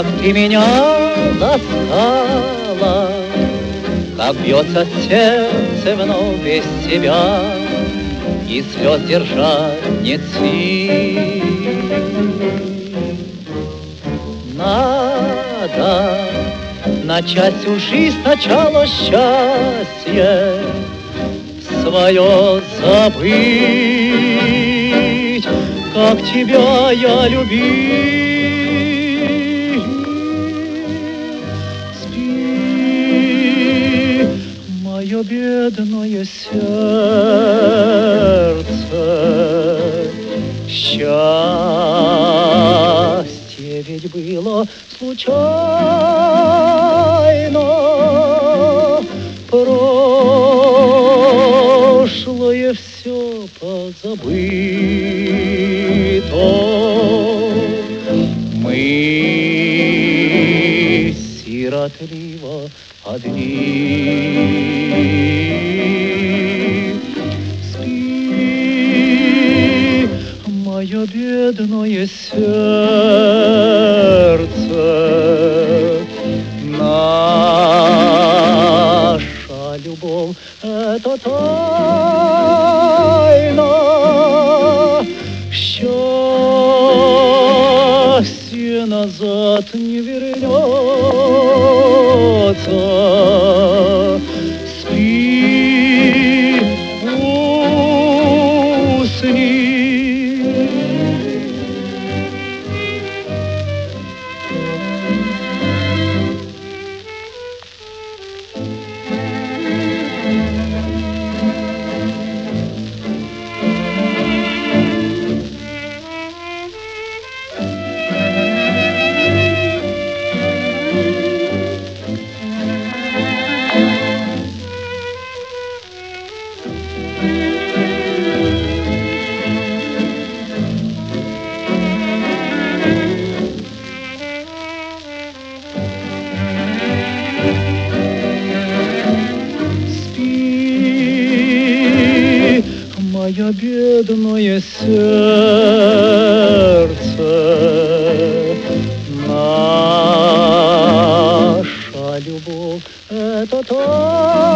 как ты меня ласкала, как бьется сердце вновь без тебя, и слез держать нет сил. Надо начать всю жизнь сначала счастье свое забыть, как тебя я любил. Спи, мое бедное сердце, счастье ведь было случайно, прошлое все позабыто. Мы сиротливо одни. Спи, мое бедное сердце, наша любовь — это тайна. Счастье назад не вернется. Спи, усни. Мое бедное сердце, наша любовь — это то.